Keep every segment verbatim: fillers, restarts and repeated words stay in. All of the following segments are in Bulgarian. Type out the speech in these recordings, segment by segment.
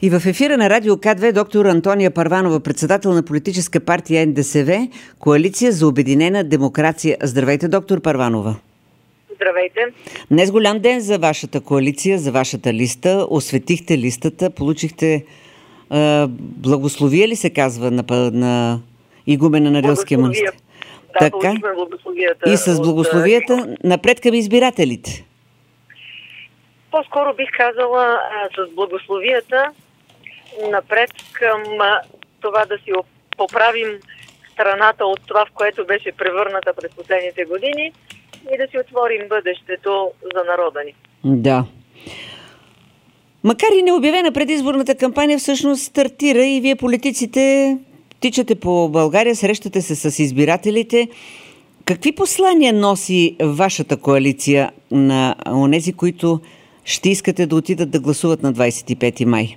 И в ефира на Радио К две доктор Антония Първанова, председател на политическа партия Н Д С В, Коалиция за обединена демокрация. Здравейте, доктор Първанова. Здравейте. Днес голям ден за вашата коалиция, за вашата листа. Осветихте листата, получихте е, благословие ли се казва на, на игумена на Рилския манастир? Да, така? Получихме благословията. И с благословията от... напред към избирателите. По-скоро бих казала а, с благословията напред към а, това да си поправим страната от това, в което беше превърната през последните години и да си отворим бъдещето за народа ни. Да. Макар и необявена предизборната кампания, всъщност стартира и вие политиците тичате по България, срещате се с избирателите. Какви послания носи вашата коалиция на онези, които ще искате да отидат да гласуват на двадесет и пети май?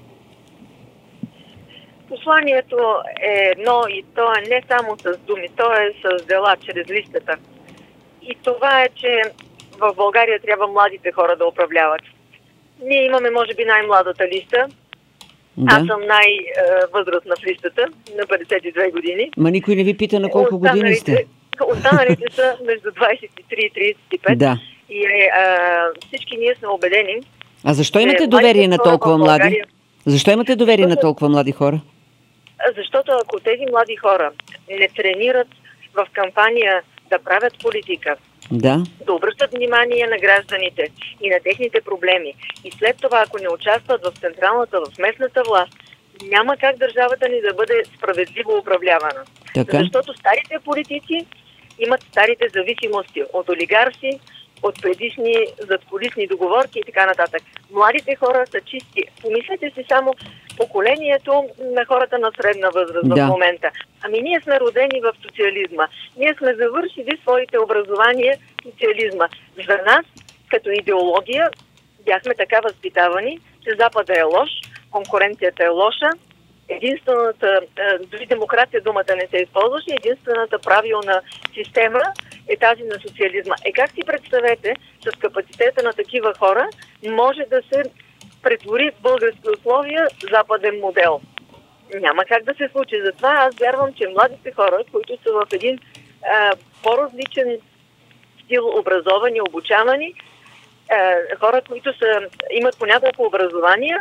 Посланието е едно и то е не само с думи, то е с дела, чрез листата. И това е, че в България трябва младите хора да управляват. Ние имаме, може би, най-младата листа. Да. Аз съм най-възрастна в листата, на петдесет и две години. Ма никой не ви пита на колко години сте? Останалите са между двадесет и три и тридесет и пет. Да. И а, всички ние сме убедени. А защо имате доверие на толкова млади? Защо имате доверие на толкова млади хора? Защото ако тези млади хора не тренират в кампания да правят политика, да. да обръщат внимание на гражданите и на техните проблеми, и след това, ако не участват в централната, в местната власт, няма как държавата ни да бъде справедливо управлявана. Така? Защото старите политици имат старите зависимости от олигарси, от предишни задкулисни договорки и така нататък. Младите хора са чисти. Помислете си само поколението на хората на средна възраст да. В момента. Ами ние сме родени в социализма. Ние сме завършили своите образования в социализма. За нас, като идеология, бяхме така възпитавани, че Запада е лош, конкуренцията е лоша, единствената, дори демокрация думата не се използваше, единствената правилна система е тази на социализма. Е, как си представете, с капацитета на такива хора може да се претвори в български условия западен модел? Няма как да се случи. Затова аз вярвам, че младите хора, които са в един а, по-различен стил образовани, обучавани, а, хора, които са, имат по няколко образования,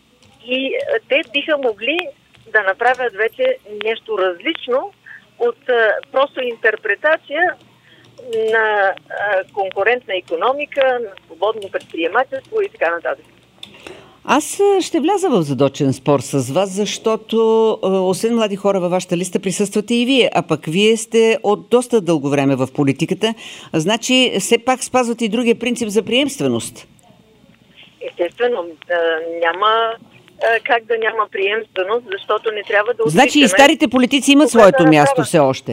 и те биха могли да направят вече нещо различно от а, просто интерпретация на а, конкурентна икономика, на свободно предприемачество и така нататък. Аз ще вляза в задочен спор с вас, защото а, освен млади хора във вашата листа присъствате и вие, а пък вие сте от доста дълго време в политиката. Значи все пак спазвате и другия принцип за приемственост. Естествено, а, няма как да няма приемственост, защото не трябва да... Значи и старите политици имат своето да място все още?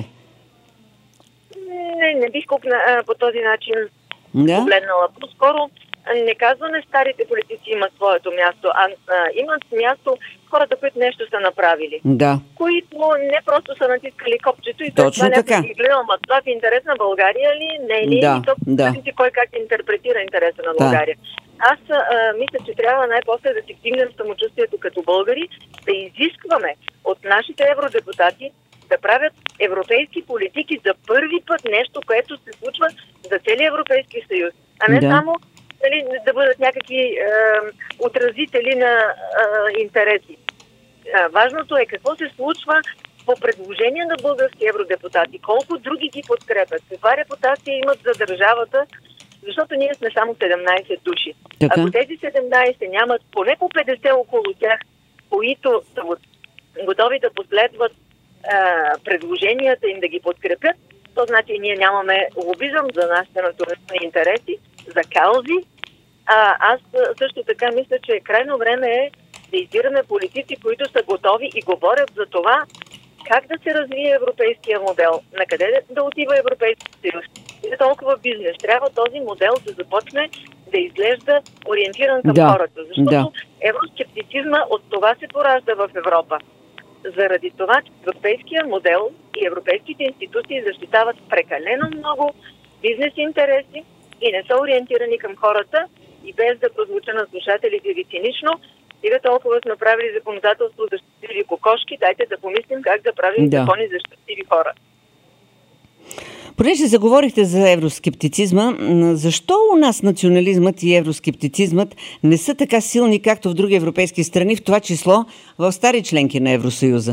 Не, не бих купна, по този начин да? погледнала. По-скоро не казваме старите политици имат своето място, а, а имат място хората, които нещо са направили. Да. Които не просто са натискали копчето и точно така. Ги гледал, ма това в интерес на България ли? Не ли? Да, и то, да. Кой как интерпретира интереса на България. Да. Аз а, мисля, че трябва най-после да си вдигнем самочувствието като българи, да изискваме от нашите евродепутати да правят европейски политики за първи път, нещо, което се случва за целия Европейски съюз, а не да. само дали, да бъдат някакви е, отразители на е, интереси. А, важното е какво се случва по предложение на български евродепутати, колко други ги подкрепят, каква репутация имат за държавата, защото ние сме само седемнадесет души. Така? Ако тези седемнадесет нямат поне по петдесет около тях, които са готови да последват а, предложенията им да ги подкрепят, то значи ние нямаме лобизъм за нашите национални интереси, за каузи. А, аз също така мисля, че крайно време е да избираме политици, които са готови и говорят за това как да се развие европейския модел, на къде да отива Европейския съюз. И толкова бизнес. Трябва този модел да започне да изглежда ориентиран към да, хората. Защото да. евроскептицизма от това се поражда в Европа. Заради това, че европейския модел и европейските институции защитават прекалено много бизнес интереси и не са ориентирани към хората, и без да прозвуча на слушателите ви цинично, Стига толкова сме направили законодателство за щастливи кокошки, дайте да помислим как да правим Да. закони за щастливи хора. Понеже заговорихте за евроскептицизма, защо у нас национализмът и евроскептицизмът не са така силни, както в други европейски страни, в това число в стари членки на Евросъюза?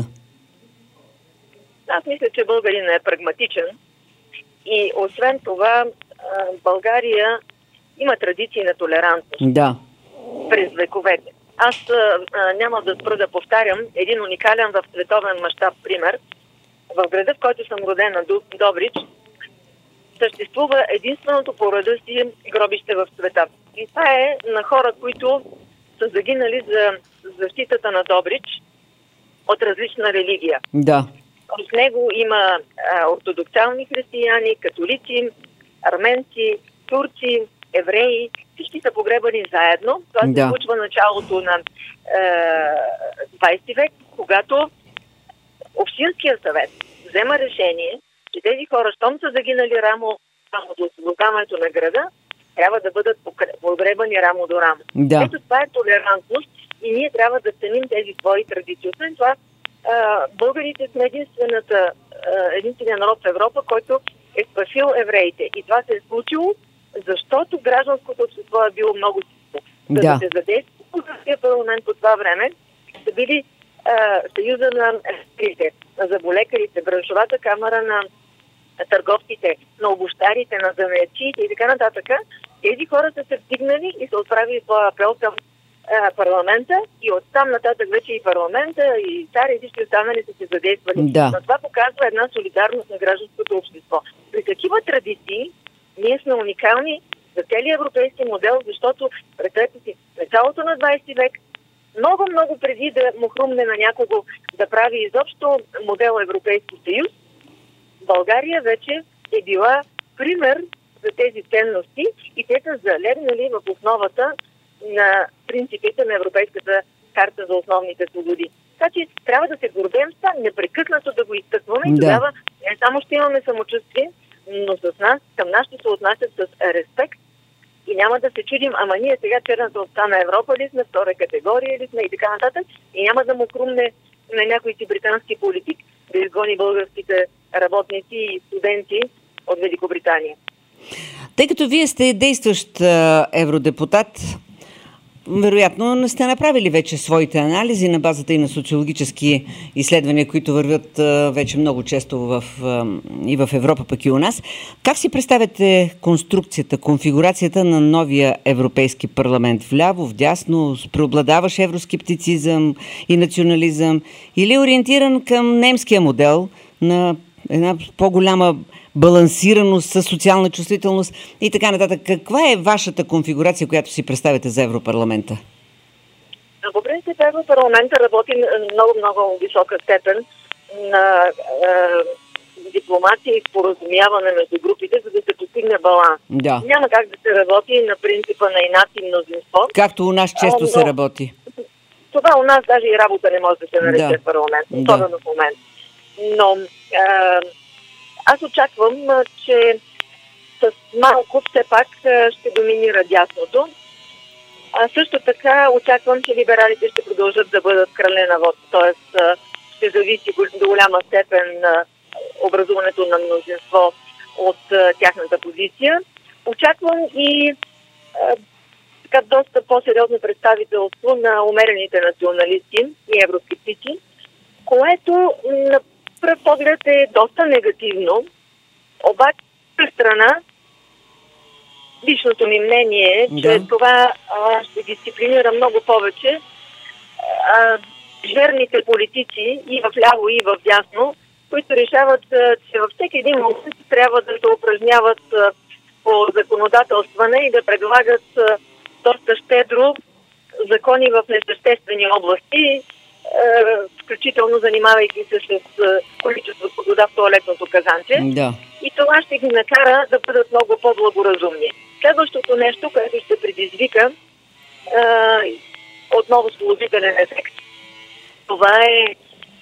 Аз мисля, че българин е прагматичен и освен това България има традиции на толерантност. Да. През вековете. Аз а, няма да спра да повтарям един уникален в световен мащаб пример. В града, в който съм родена, Добрич, съществува единственото по рода си гробище в света. И това е на хора, които са загинали за защитата на Добрич от различна религия. Да. В него има а, ортодоксални християни, католици, арменци, турци, евреи. Всички са погребани заедно. Това Да. се случва началото на е, двайсети век, когато Общинския съвет взема решение, че тези хора, щом са загинали рамо, рамо до освобождаването на града, трябва да бъдат погребани рамо до рамо. Да. Ето това е толерантност и ние трябва да ценим тези свои традиции. Освен това, българите сме единствената, единствения народ в Европа, който е спасил евреите. И това се е случило, защото гражданското общество е било много силно. За Да. да се задейства българския парламент по това време, са били а, Съюза на лекарите, на заболекарите, браншовата камара на търговците, на обущарите, на занаятчиите и така нататък. Тези хора са се вдигнали и са отправили своя апел към а, парламента и оттам нататък вече и парламента, и цари, и всички останали са се задействали. Да. Но това показва една солидарност на гражданското общество. При такива традиции ние сме уникални за целия европейски модел, защото, представете си, началото на двайсети век, много-много преди да му хрумне на някого да прави изобщо модел Европейски съюз, България вече е била пример за тези ценности и те са залегнали в основата на принципите на Европейската карта за основните свободи. Така че трябва да се гордеем с това, непрекъснато да го изтъкваме и Да. тогава не само ще имаме самочувствие, но с нас, към нас ще се отнасят с респект и няма да се чудим, ама ние сега черната овца на Европа ли сме, втора категория ли сме и така нататък. И няма да му хрумне на някой си британски политик да изгони българските работници и студенти от Великобритания. Тъй като вие сте действащ а, евродепутат, вероятно не сте направили вече своите анализи на базата и на социологически изследвания, които вървят а, вече много често в, а, и в Европа, пък и у нас. Как си представяте конструкцията, конфигурацията на новия Европейски парламент? Вляво, вдясно, с преобладаващ евроскептицизъм и национализъм или ориентиран към немския модел на една по-голяма балансираност, със социална чувствителност и така нататък. Каква е вашата конфигурация, която си представяте за Европарламента? По принцип, Европарламента работи много-много висока степен на е, дипломация и споразумяване между групите, за да се постигне баланс. Да. Няма как да се работи на принципа на инат и мнозинство. Както у нас често Но, се работи. Това у нас даже и работа не може да се нарече Да. в парламент, Да. особено в момента. Но е, аз очаквам, а, че с малко все пак а, ще доминира дясното. А също така очаквам, че либералите ще продължат да бъдат крале на вод, т.е. ще зависи до голяма степен а, образуването на мнозинство от а, тяхната позиция. Очаквам и а, така доста по-сериозно представителство на умерените националисти и евроскептици, което на пръв поглед е доста негативно. Обаче, от страна, личното ми мнение е, че Да. това а, ще дисциплинира много повече а, жирните политици и в ляво, и в дясно, които решават, а, че във всеки един момент трябва да се упражняват а, по законодателстване и да предлагат а, доста щедро закони в несъществени области, включително занимавайки се с количеството вода в тоалетното казанче. Да. И това ще ги накара да бъдат много по-благоразумни. Следващото нещо, което ще предизвика е, отново с положителен ефект, това е, е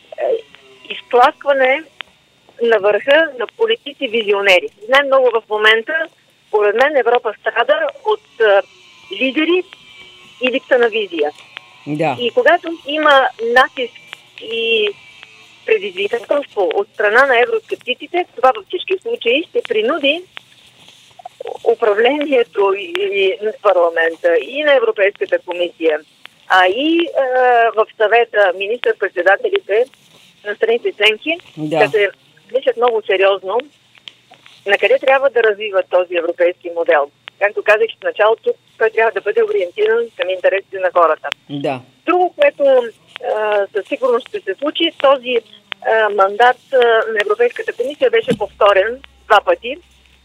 изтласкване на върха на политици-визионери. Най-много в момента, според мен, Европа страда от е, лидери и липса на визия. Да. И когато има натиск и предизвикателство от страна на евроскептиците, това във всички случаи ще принуди управлението и на парламента, и на Европейската комисия, а и е, в съвета министър-председателите на страните членки, да. да се мислят много сериозно на къде трябва да развиват този европейски модел. Както казах в началото, той трябва да бъде ориентиран към интересите на хората. Да. Друго, което е, със сигурност ще се случи, този е, мандат е, на Европейската комисия беше повторен два пъти.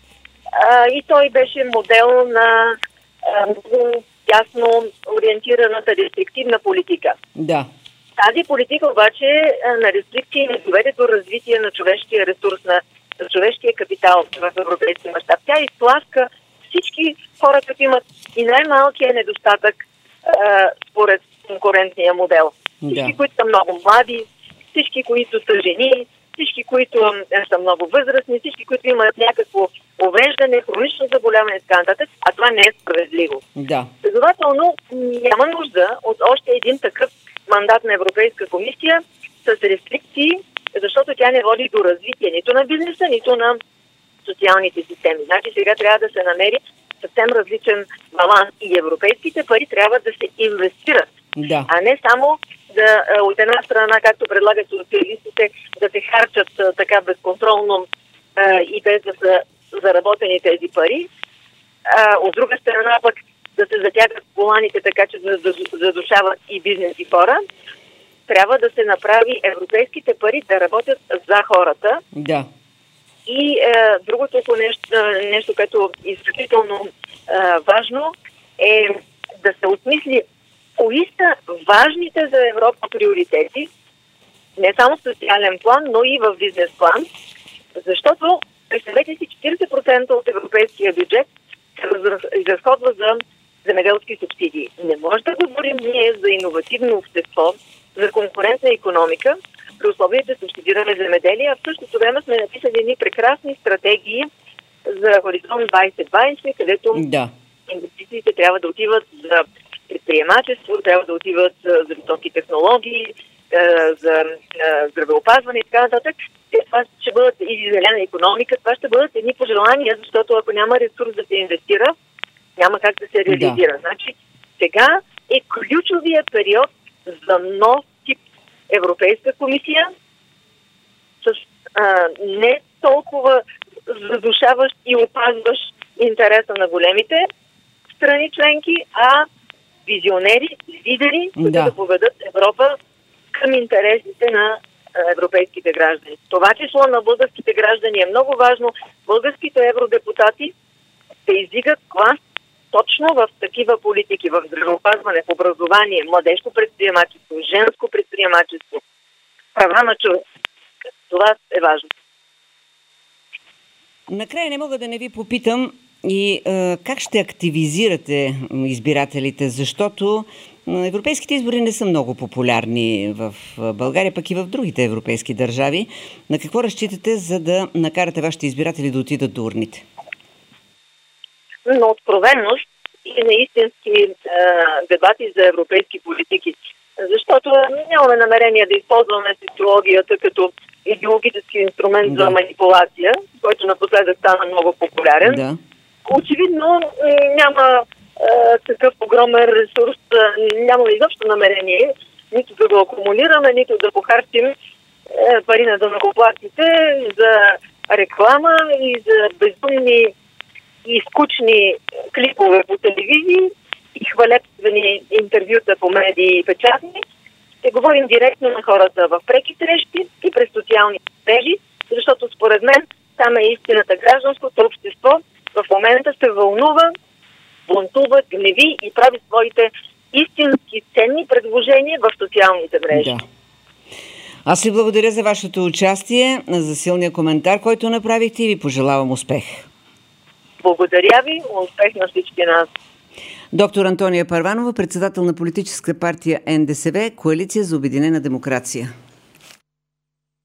Uh, и той беше модел на uh, много ясно ориентираната рестриктивна политика. Да. Тази политика обаче uh, на рестрикции не доведе до развитие на човешкия ресурс, на, на човешкия капитал в европейски мащаб. Тя изтласка всички хора, които имат и най-малкия недостатък uh, според конкурентния модел. Всички, да. които са много млади, всички, които са жени, всички, които са много възрастни, всички, които имат някакво увреждане, хронично заболяване и така нататък, а това не е справедливо. Да. Следователно, няма нужда от още един такъв мандат на Европейска комисия с рестрикции, защото тя не води до развитие нито на бизнеса, нито на социалните системи. Значи сега трябва да се намери съвсем различен баланс и европейските пари трябва да се инвестират, да. а не само да, от една страна, както предлагат социалистите, да се харчат така безконтролно а, и без да са заработени тези пари. А, от друга страна пък да се затягат коланите така, че да задушават и бизнес и хора. Трябва да се направи европейските пари да работят за хората. Да. И е, другото нещо, нещо, което е изключително е, важно, е да се осмисли кои са важните за Европа приоритети, не само в социален план, но и в бизнес план, защото представете си четиридесет процента от европейския бюджет се изразходва за земеделски субсидии. Не може да говорим ние за иновативно общество, за конкурентна икономика, при условие да субсидираме земеделие, а в същото време сме написали едни прекрасни стратегии за Хоризонт двайсет двайсет, където да. инвестициите трябва да отиват за предприемачество, трябва да отиват за високи технологии, за здравеопазване и така нататък. Това ще бъдат и зелена икономика, това ще бъдат едни пожелания, защото ако няма ресурс да се инвестира, няма как да се реализира. Да. Значи сега е ключовия период за нов тип Европейска комисия с а, не толкова задушаващ и опазващ интереса на големите страни членки, а визионери, лидери, които да. да поведат Европа към интересите на европейските граждани. Това число на българските граждани е много важно. Българските евродепутати се издигат глас точно в такива политики, в здравеопазване, в образование, младежко предприемачество, женско предприемачество, права на човек. Това е важно. Накрая не мога да не ви попитам и е, как ще активизирате избирателите, защото европейските избори не са много популярни в България, пък и в другите европейски държави. На какво разчитате, за да накарате вашите избиратели да отидат до урните? На откровенност и на истински е, дебати за европейски политики. Защото нямаме намерение да използваме социологията като идеологически инструмент да. за манипулация, който напоследък стана много популярен. Да. Очевидно няма е, такъв огромен ресурс, е, няма изобщо намерение нито да го акумулираме, нито да похарчим е, пари на данъкоплатците за реклама и за безумни и скучни клипове по телевизии и хвалебствени интервюта по медии и печатни. Ще говорим директно на хората в преки срещи и през социални мрежи, защото според мен там е истината. Гражданското общество в момента се вълнува, бунтува, гневи и прави своите истински ценни предложения в социалните мрежи. Да. Аз ви благодаря за вашето участие, за силния коментар, който направихте и ви пожелавам успех. Благодаря ви, успех на всички нас. Доктор Антония Първанова, председател на политическа партия Н Д С В, Коалиция за обединена демокрация.